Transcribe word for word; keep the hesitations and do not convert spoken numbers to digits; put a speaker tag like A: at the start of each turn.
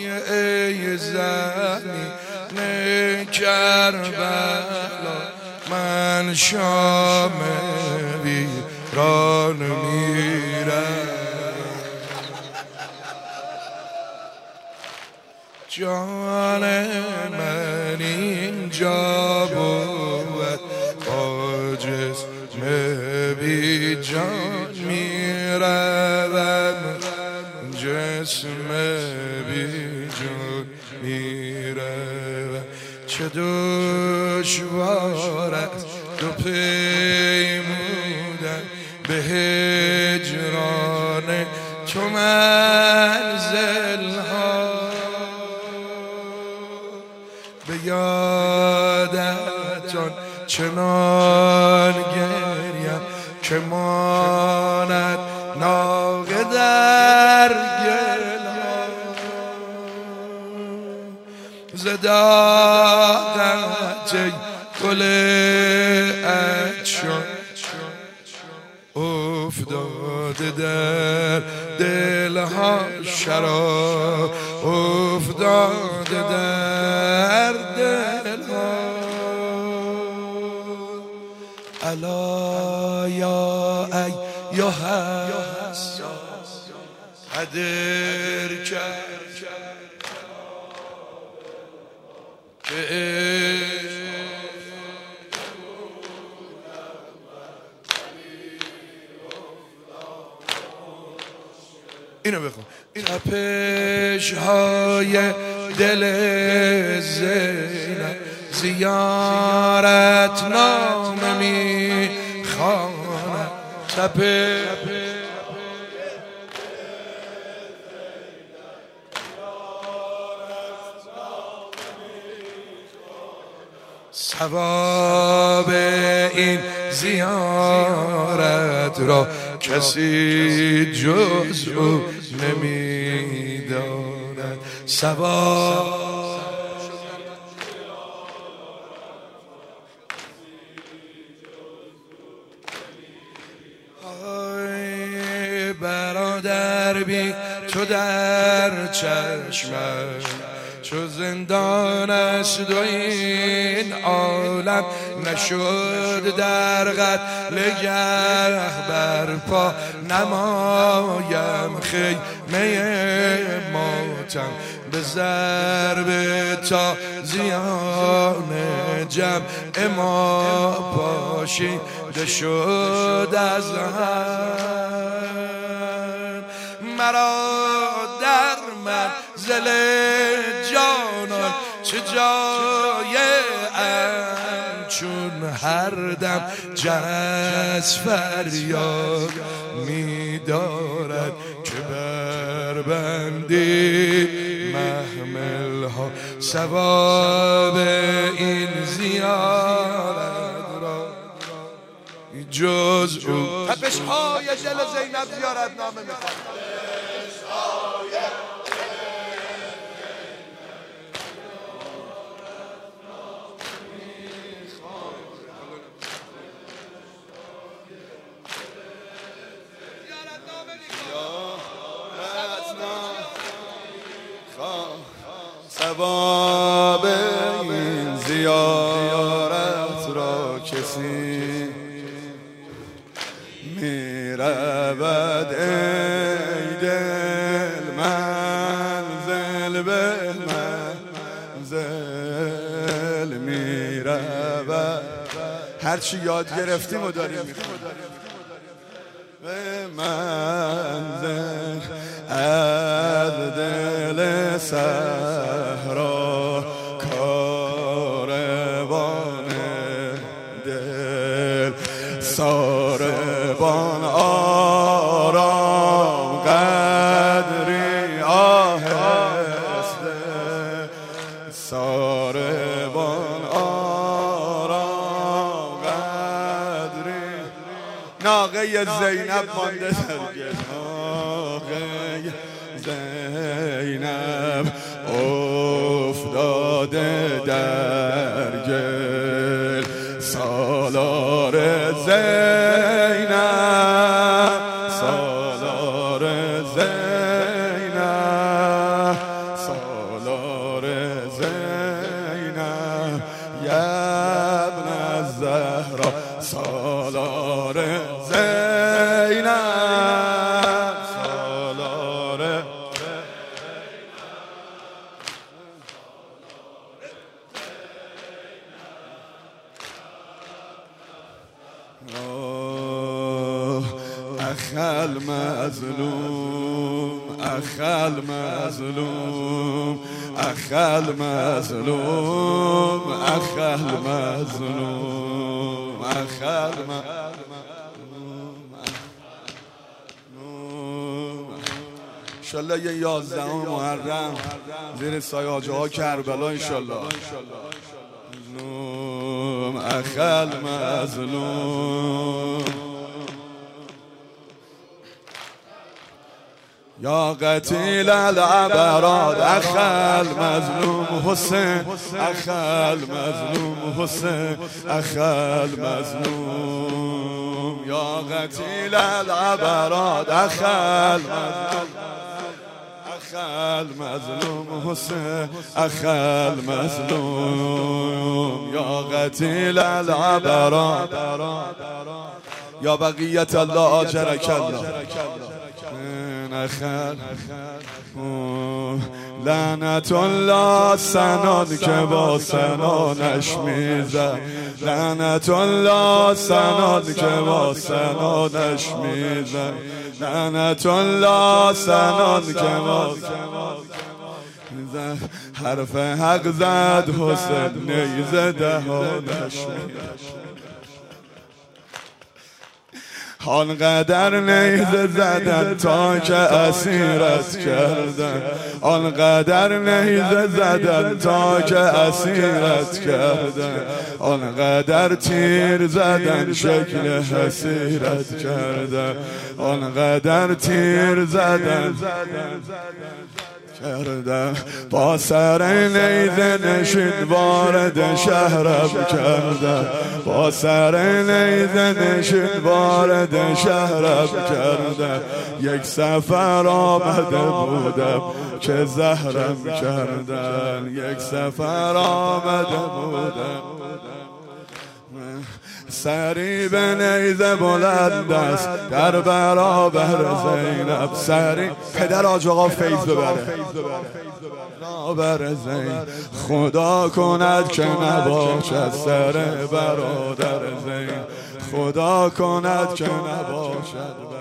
A: ای زمین کربلا من شام ویران میرم. جان من اینجا بود با جسم بی جان میروم، جسم بی جان میروم. چه دشوار است دو پیمودن به هجران تو منزل‌ها، به یادتان چنان گریم که ماند ناقه در گلها. زداقت گل اچشان افتاده در دلها، شراب افتاده در دلها. الا یا ایها الساس قدر کرد که اینو بخون. تپش های دل زینب زیارت نامه می خواند. تپش ثواب این زیارت را کسی جز او نمی‌داند. ثواب ای برادر بی تو در چشمم چو زندان است و این عالم نشد در قتل گه برپا نمایم خیمه ماتم به ضرب تا زیان جمع ما پاشیده شد از هم. مرا در منزل جانان چه جای ام چون هر دم جرس فریاد می دارد که بربندی محمل ها. ثواب این زیارت را جز او.
B: تپش های دل زینب زیارت نامه میخواد.
A: ثواب این زیارت را کسی میرود ای دل منزل به منزل میرود.
B: هرچی یاد گرفتیم و داریم میخونیم
A: به منزل از دل صحرا کاروان دل ساربان آرام قدری آهسته ساربان آرام قدری.
B: ناقه زینب مانده در گل.
A: ناقه زینب افتاده در گل. سالار زینب سالار زینب سالار اخل مظلوم اخل مظلوم اخل مظلوم اخل مظلوم اخل مظلوم انشالله یه یازدهم محرم زیر سایه حاجه ها کربلا انشالله اخل مظلوم یا قتیل العبرات اخل مظلوم حسین اخل مظلوم حسین اخل مظلوم یا قتیل العبرات اخل اخل مظلوم حسین اخل مظلوم یا قتیل العبرات یا بقیت الله آجرک الله اخل لعنت الله سنان که با سنانش میزد لعنت الله سنان که با سنانش میزد لعنت الله سنان که با میزد حرف حق زد حسین نیزه دهانش میزد آنقدر نیزه زدن تا که اسیرت کردن آنقدر نیزه زدن تا که اسیرت کردن آنقدر تیر زدن شکل حسیرت کردن آنقدر تیر زدن کردم با سر نیزه نشین وارد شهرم کردم با سر نیزه نشین وارد شهرم کردم یک سفر آمده بودم که زهرم کردن یک سفر آمده بودم سری به نیزه بلند است در برابر زینب سری پدر حاج آقا فیض ببره برابر زینب خدا کند که نباشد سر برادر زینب خدا کند که نباشد